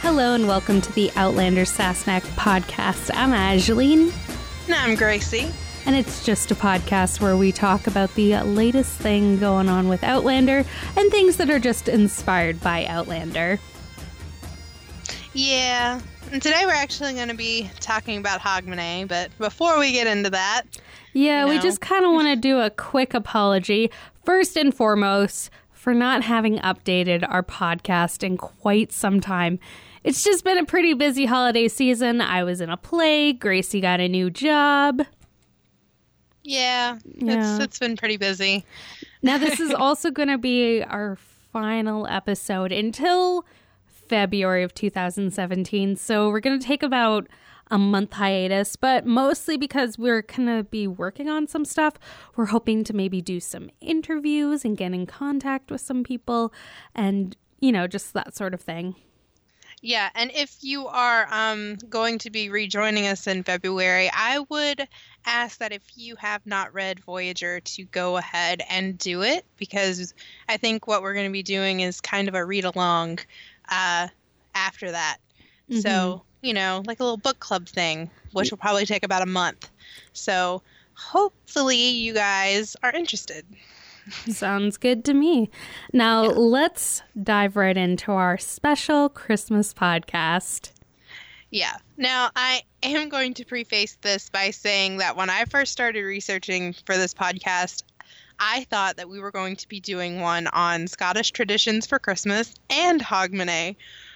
Hello and welcome to the Outlander Sassenach podcast. I'm Angeline. And I'm Gracie. And it's just a podcast where we talk about the latest thing going on with Outlander and things that are just inspired by Outlander. Yeah, and today we're actually going to be talking about Hogmanay, but before we get into that... we just kind of want to do a quick apology, first and foremost, for not having updated our podcast in quite some time. It's just been a pretty busy holiday season. I was in a play. Gracie got a new job. Yeah. It's been pretty busy. Now, this is also going to be our final episode until February of 2017. So we're going to take about a month hiatus, but mostly because we're going to be working on some stuff. We're hoping to maybe do some interviews and get in contact with some people and, just that sort of thing. Yeah, and if you are going to be rejoining us in February, I would ask that if you have not read Voyager to go ahead and do it, because I think what we're going to be doing is kind of a read-along after that. Mm-hmm. So, like a little book club thing, which will probably take about a month. So hopefully you guys are interested. Sounds good to me. Now, let's dive right into our special Christmas podcast. Yeah. Now, I am going to preface this by saying that when I first started researching for this podcast, I thought that we were going to be doing one on Scottish traditions for Christmas and Hogmanay.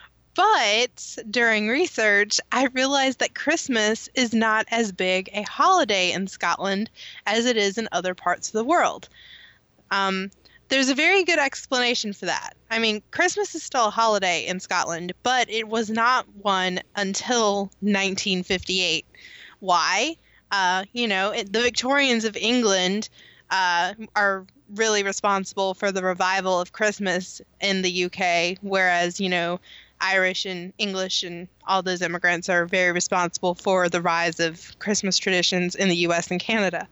But during research, I realized that Christmas is not as big a holiday in Scotland as it is in other parts of the world. There's a very good explanation for that. I mean, Christmas is still a holiday in Scotland, but it was not one until 1958. Why? The Victorians of England are really responsible for the revival of Christmas in the UK, whereas, Irish and English and all those immigrants are very responsible for the rise of Christmas traditions in the US and Canada.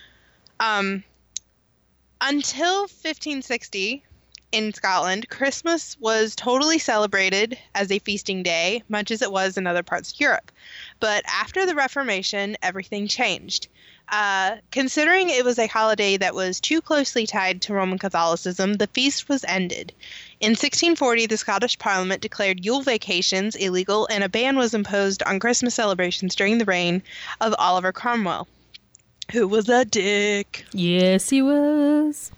Until 1560 in Scotland, Christmas was totally celebrated as a feasting day, much as it was in other parts of Europe. But after the Reformation, everything changed. Considering it was a holiday that was too closely tied to Roman Catholicism, the feast was ended. In 1640, the Scottish Parliament declared Yule vacations illegal, and a ban was imposed on Christmas celebrations during the reign of Oliver Cromwell, who was a dick. Yes, he was.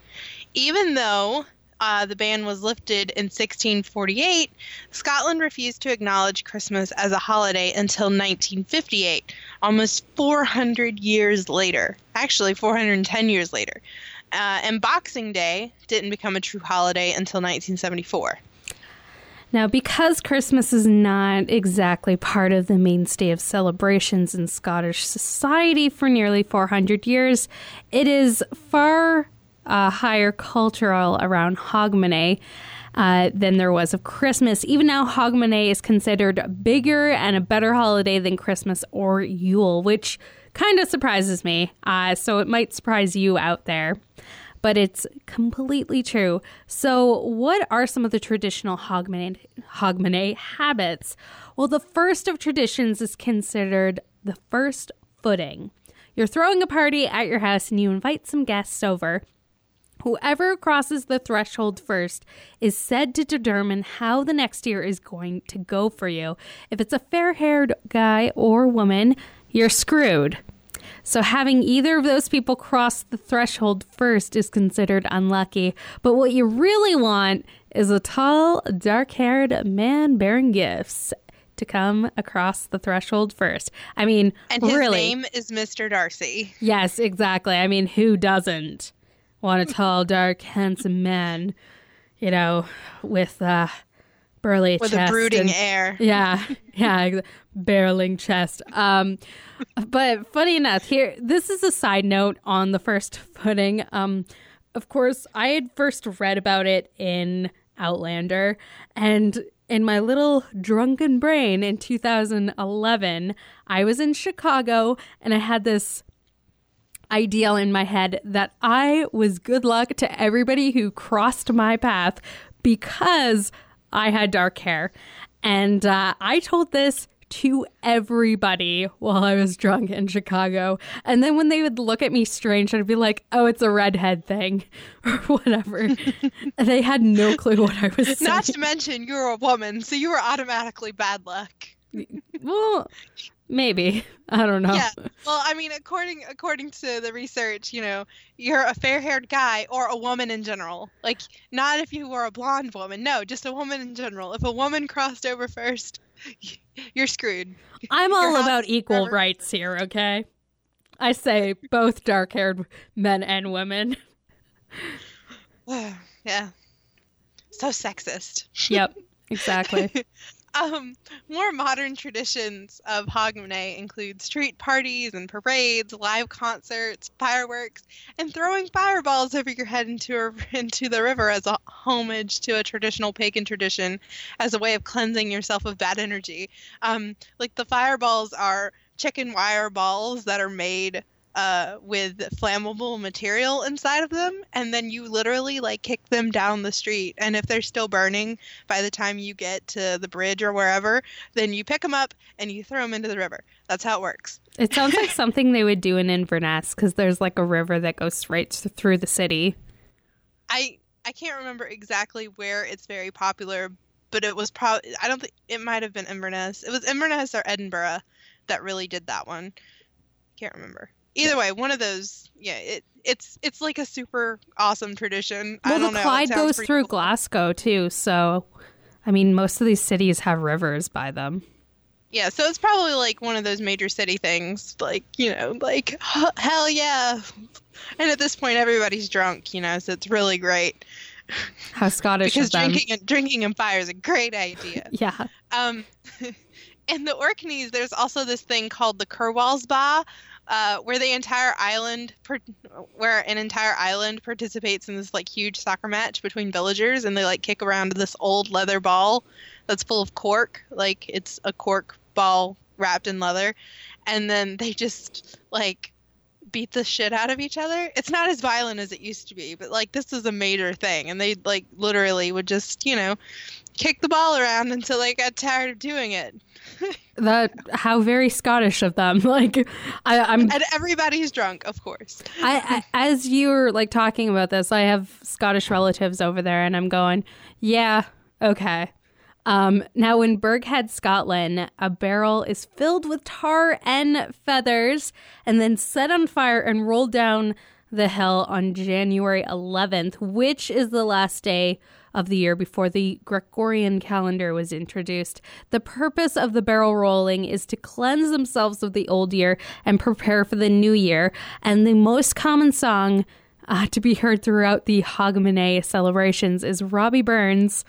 Even though the ban was lifted in 1648, Scotland refused to acknowledge Christmas as a holiday until 1958, almost 400 years later. Actually, 410 years later. And Boxing Day didn't become a true holiday until 1974. Now, because Christmas is not exactly part of the mainstay of celebrations in Scottish society for nearly 400 years, it is far higher cultural around Hogmanay than there was of Christmas. Even now, Hogmanay is considered bigger and a better holiday than Christmas or Yule, which kind of surprises me. So it might surprise you out there. But it's completely true. So what are some of the traditional Hogmanay habits? Well, the first of traditions is considered the first footing. You're throwing a party at your house and you invite some guests over. Whoever crosses the threshold first is said to determine how the next year is going to go for you. If it's a fair-haired guy or woman, you're screwed. So having either of those people cross the threshold first is considered unlucky. But what you really want is a tall, dark-haired man bearing gifts to come across the threshold first. I mean, and his really, name is Mr. Darcy. Yes, exactly. I mean, who doesn't want a tall, dark, handsome man, with burly with chest. With a brooding and, air. Yeah, barreling chest. But funny enough, this is a side note on the first footing. Of course, I had first read about it in Outlander, and in my little drunken brain in 2011, I was in Chicago, and I had this ideal in my head that I was good luck to everybody who crossed my path because I had dark hair. And I told this to everybody while I was drunk in Chicago. And then when they would look at me strange, I'd be like, oh, it's a redhead thing or whatever. They had no clue what I was saying. Not to mention you're a woman, so you were automatically bad luck. Well, maybe. I don't know. Yeah. Well, I mean, according to the research, you know, you're a fair-haired guy or a woman in general. Like, not if you were a blonde woman. No, just a woman in general. If a woman crossed over first, you're screwed. I'm all about equal rights here, okay? I say both dark-haired men and women. Yeah. So sexist. Yep, exactly. More modern traditions of Hogmanay include street parties and parades, live concerts, fireworks, and throwing fireballs over your head into the river as a homage to a traditional pagan tradition, as a way of cleansing yourself of bad energy. Like the fireballs are chicken wire balls that are made with flammable material inside of them, and then you literally like kick them down the street, and if they're still burning by the time you get to the bridge or wherever, then you pick them up and you throw them into the river. That's how it works. It sounds like something they would do in Inverness, because there's like a river that goes right through the city. I can't remember exactly where it's very popular, but it was probably, I don't think, it might have been Inverness. It was Inverness or Edinburgh that really did that one. Can't remember. Either way, one of those, yeah, it's like a super awesome tradition. Well, I don't the know, Clyde goes through cool. Glasgow too, so I mean, most of these cities have rivers by them. Yeah, so it's probably like one of those major city things, like, you know, like, hell yeah. And at this point, everybody's drunk, you know, so it's really great. How Scottish because of them. drinking and fire is a great idea. Yeah. In the Orkneys, there's also this thing called the Curwalsba, where an entire island participates in this like huge soccer match between villagers, and they like kick around this old leather ball that's full of cork, like it's a cork ball wrapped in leather, and then they just like beat the shit out of each other. It's not as violent as it used to be, but like this is a major thing, and they like literally would just, you know, kick the ball around until they got tired of doing it. How very Scottish of them. Like, I'm and everybody's drunk, of course. I as you're like talking about this, I have Scottish relatives over there, and I'm going, yeah, okay. Now in Burghead, Scotland, a barrel is filled with tar and feathers, and then set on fire and rolled down the hill on January 11th, which is the last day of the year before the Gregorian calendar was introduced. The purpose of the barrel rolling is to cleanse themselves of the old year and prepare for the new year. And the most common song to be heard throughout the Hogmanay celebrations is Robbie Burns'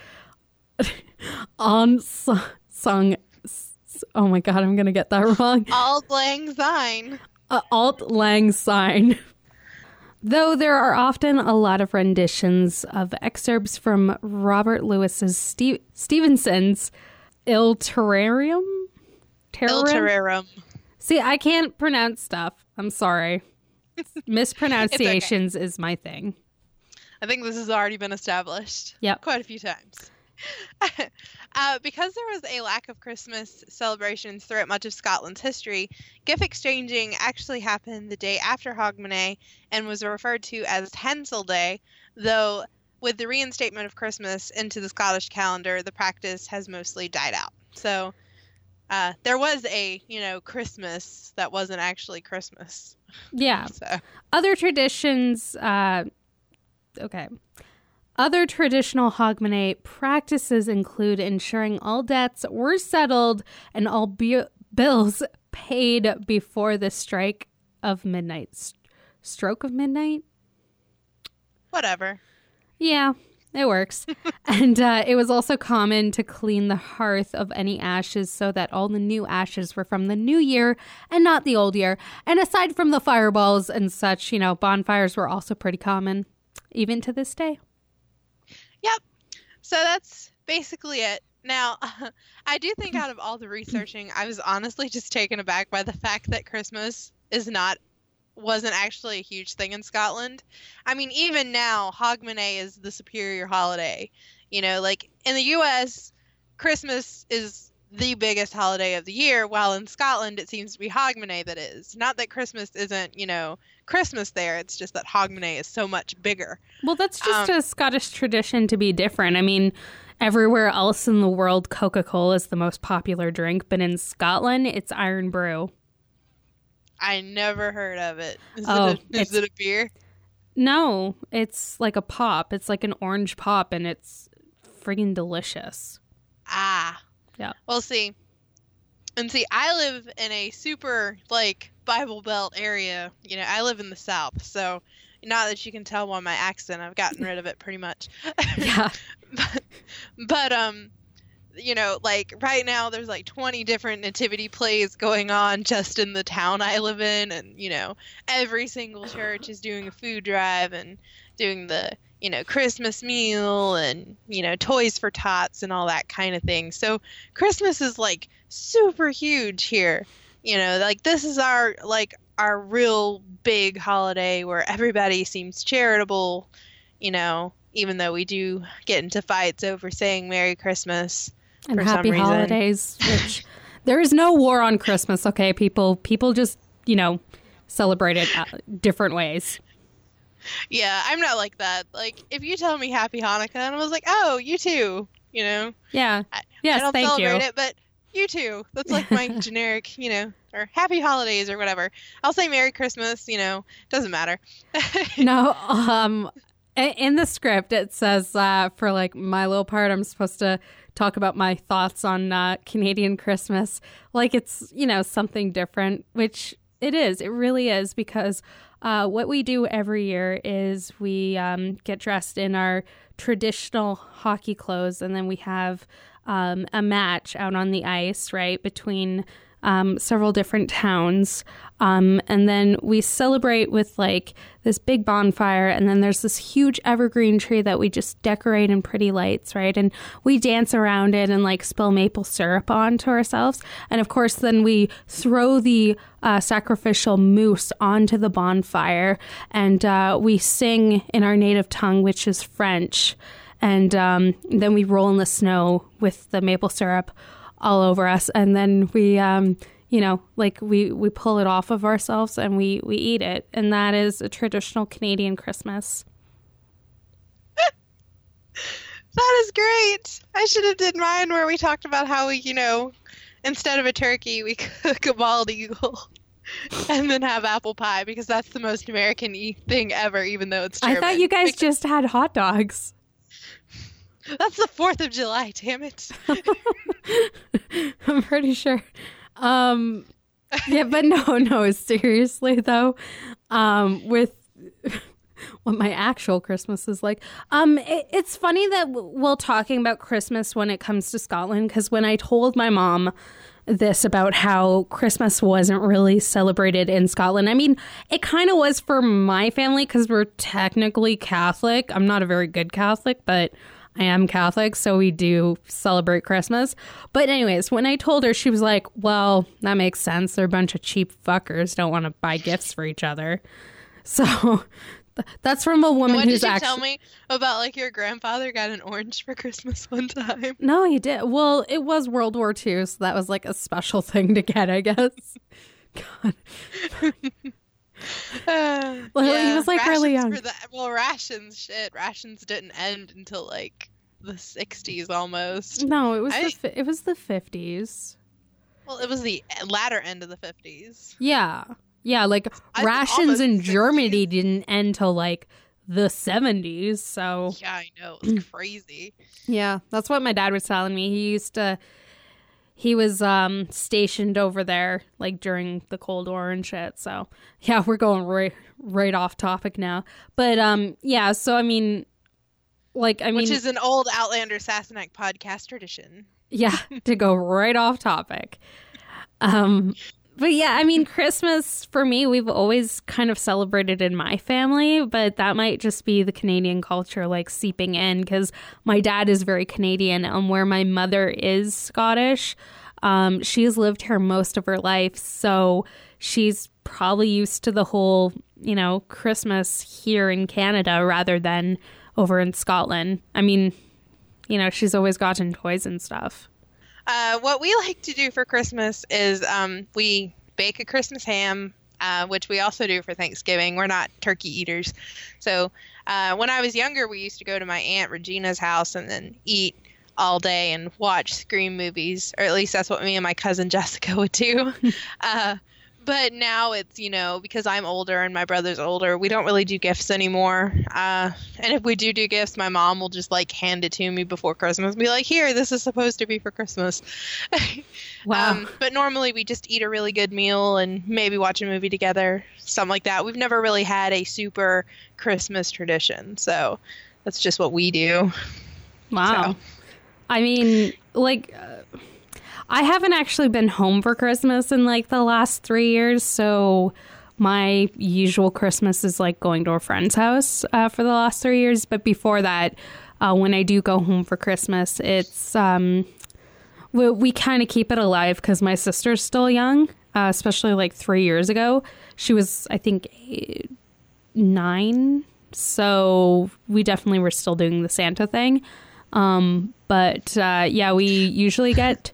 song. Oh my God, I'm going to get that wrong. Auld Lang Syne. Auld Lang Syne. Though there are often a lot of renditions of excerpts from Robert Louis's Stevenson's Il Terrarium? Il Terrarium. See, I can't pronounce stuff. I'm sorry. Mispronunciations is my thing. I think this has already been established. Yep. Quite a few times. Because there was a lack of Christmas celebrations throughout much of Scotland's history, gift exchanging actually happened the day after Hogmanay and was referred to as Hansel Day, though with the reinstatement of Christmas into the Scottish calendar, the practice has mostly died out. So there was a, you know, Christmas that wasn't actually Christmas. Yeah. So. Other traditions, okay. Other traditional Hogmanay practices include ensuring all debts were settled and all bills paid before the strike of midnight. Stroke of midnight? Whatever. Yeah, it works. And it was also common to clean the hearth of any ashes so that all the new ashes were from the new year and not the old year. And aside from the fireballs and such, you know, bonfires were also pretty common, even to this day. Yep. So that's basically it. Now, I do think out of all the researching, I was honestly just taken aback by the fact that Christmas wasn't actually a huge thing in Scotland. I mean, even now, Hogmanay is the superior holiday. You know, like in the US, Christmas is the biggest holiday of the year, while in Scotland it seems to be Hogmanay that is. Not that Christmas isn't, Christmas there. It's just that Hogmanay is so much bigger. Well, that's just a Scottish tradition to be different. I mean, everywhere else in the world, Coca-Cola is the most popular drink, but in Scotland, it's Iron Brew. I never heard of it. Is it a beer? No, it's like a pop. It's like an orange pop, and it's friggin' delicious. Ah. Yeah. Well, see, I live in a super, Bible Belt area. I live in the South, so not that you can tell by my accent. I've gotten rid of it pretty much. Yeah. but right now there's 20 different nativity plays going on just in the town I live in, and every single church is doing a food drive and doing the Christmas meal and Toys for Tots and all that kind of thing. So Christmas is super huge here. This is our real big holiday where everybody seems charitable, even though we do get into fights over saying Merry Christmas. And happy holidays, which there is no war on Christmas, okay, people? People just, celebrate it different ways. Yeah, I'm not like that. If you tell me Happy Hanukkah, and I was like, oh, you too, Yeah. Yes, I don't thank celebrate you. it, but you too. That's my generic, or Happy Holidays or whatever. I'll say Merry Christmas, doesn't matter. No, in the script, it says for my little part, I'm supposed to talk about my thoughts on Canadian Christmas. It's, something different, which it is. It really is, because what we do every year is we get dressed in our traditional hockey clothes, and then we have a match out on the ice, right, between several different towns. And then we celebrate with this big bonfire, and then there's this huge evergreen tree that we just decorate in pretty lights, right? And we dance around it and spill maple syrup onto ourselves. And of course, then we throw the sacrificial moose onto the bonfire, and we sing in our native tongue, which is French. And then we roll in the snow with the maple syrup all over us, and then we we pull it off of ourselves and we eat it, and that is a traditional Canadian Christmas. That is great. I should have did mine where we talked about how we instead of a turkey we cook a bald eagle and then have apple pie, because that's the most American thing ever, even though it's German. I thought you guys just had hot dogs. That's the 4th of July, damn it. I'm pretty sure. Yeah, but no, seriously though, with what my actual Christmas is like. It's funny that we're talking about Christmas when it comes to Scotland, because when I told my mom this about how Christmas wasn't really celebrated in Scotland, I mean, it kind of was for my family because we're technically Catholic. I'm not a very good Catholic, but I am Catholic, so we do celebrate Christmas. But anyways, when I told her, she was like, well, that makes sense. They're a bunch of cheap fuckers, don't want to buy gifts for each other. So that's from a woman who's actually... What did you tell me about, your grandfather got an orange for Christmas one time? No, he did. Well, it was World War II, so that was a special thing to get, I guess. God. Well, yeah, he was really young. Rations didn't end until the 60s almost. No, it was it was the 50s. Well, it was the latter end of the 50s. Yeah, rations in Germany didn't end till the 70s. So yeah, I know, it's crazy. Yeah, that's what my dad was telling me. He was stationed over there during the Cold War and shit. So yeah, we're going right off topic now. But yeah, so I mean, which is an old Outlander Sassenach podcast tradition. Yeah, to go right off topic. But yeah, I mean, Christmas for me, we've always kind of celebrated in my family, but that might just be the Canadian culture seeping in, because my dad is very Canadian, and where my mother is Scottish, she has lived here most of her life, so she's probably used to the whole, Christmas here in Canada rather than over in Scotland. I mean, she's always gotten toys and stuff. What we like to do for Christmas is we bake a Christmas ham, which we also do for Thanksgiving. We're not turkey eaters. So when I was younger, we used to go to my Aunt Regina's house and then eat all day and watch Scream movies, or at least that's what me and my cousin Jessica would do. But now it's, because I'm older and my brother's older, we don't really do gifts anymore. And if we do gifts, my mom will just hand it to me before Christmas and be like, here, this is supposed to be for Christmas. Wow. But normally we just eat a really good meal and maybe watch a movie together, something like that. We've never really had a super Christmas tradition. So that's just what we do. Wow. So. I mean, I haven't actually been home for Christmas in the last 3 years, so my usual Christmas is going to a friend's house for the last 3 years. But before that, when I do go home for Christmas, it's we kind of keep it alive because my sister's still young, especially 3 years ago. She was, I think, 9, so we definitely were still doing the Santa thing. But we usually get...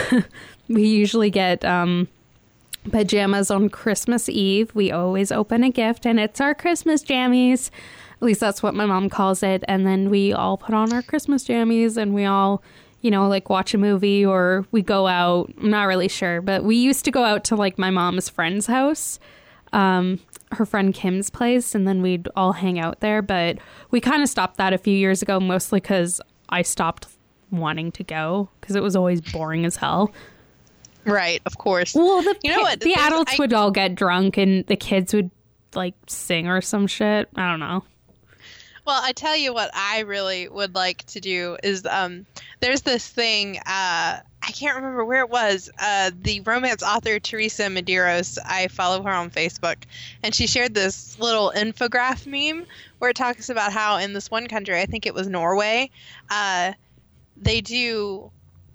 pajamas on Christmas Eve. We always open a gift and it's our Christmas jammies. At least that's what my mom calls it. And then we all put on our Christmas jammies and we all, watch a movie or we go out. I'm not really sure, but we used to go out to my mom's friend's house, her friend Kim's place, and then we'd all hang out there. But we kind of stopped that a few years ago, mostly because I stopped wanting to go because it was always boring as hell. Right, of course. Well, the adults would all get drunk and the kids would sing or some shit. I don't know. Well, I tell you what I really would like to do is there's this thing, I can't remember where it was, the romance author Teresa Medeiros, I follow her on Facebook, and she shared this little infograph meme where it talks about how in this one country, I think it was Norway, they do,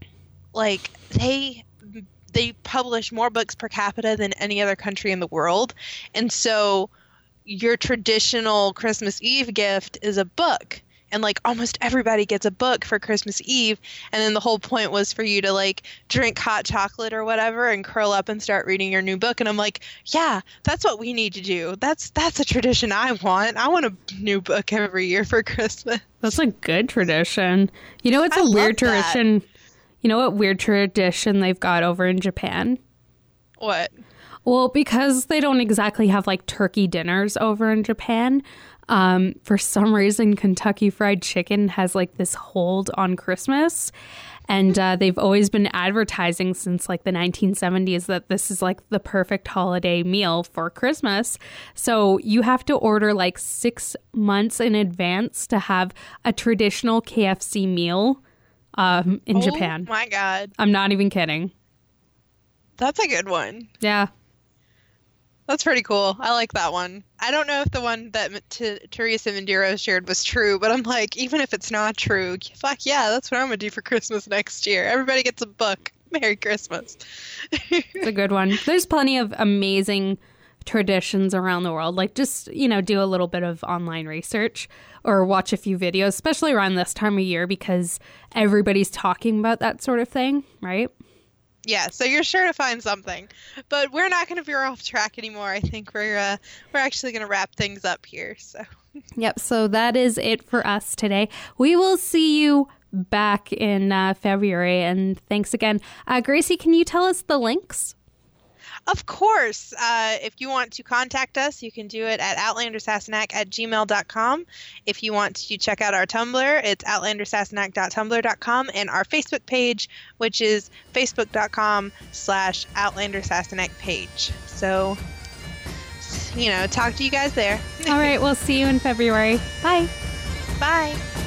they publish more books per capita than any other country in the world. And so your traditional Christmas Eve gift is a book. And almost everybody gets a book for Christmas Eve. And then the whole point was for you to drink hot chocolate or whatever and curl up and start reading your new book. And I'm like, yeah, that's what we need to do. That's a tradition I want. I want a new book every year for Christmas. That's a good tradition. It's a weird tradition. You know what weird tradition they've got over in Japan? What? Well, because they don't exactly have turkey dinners over in Japan, for some reason Kentucky Fried Chicken has this hold on Christmas. And they've always been advertising since the 1970s that this is the perfect holiday meal for Christmas. So you have to order 6 months in advance to have a traditional KFC meal in Japan. Oh my God. I'm not even kidding. That's a good one. Yeah. That's pretty cool. I like that one. I don't know if the one that Teresa Medeiros shared was true, but I'm even if it's not true, fuck yeah, that's what I'm going to do for Christmas next year. Everybody gets a book. Merry Christmas. It's a good one. There's plenty of amazing traditions around the world. Just, do a little bit of online research or watch a few videos, especially around this time of year because everybody's talking about that sort of thing, right? Yeah, so you're sure to find something. But we're not going to veer off track anymore. I think we're actually going to wrap things up here. So. Yep, so that is it for us today. We will see you back in February, and thanks again. Gracie, can you tell us the links? Of course. If you want to contact us, you can do it at outlandersassenach@gmail.com. If you want to check out our Tumblr, it's outlandersassenach.tumblr.com, and our Facebook page, which is facebook.com/outlandersassenach page. So, talk to you guys there. All right, we'll see you in February. Bye. Bye.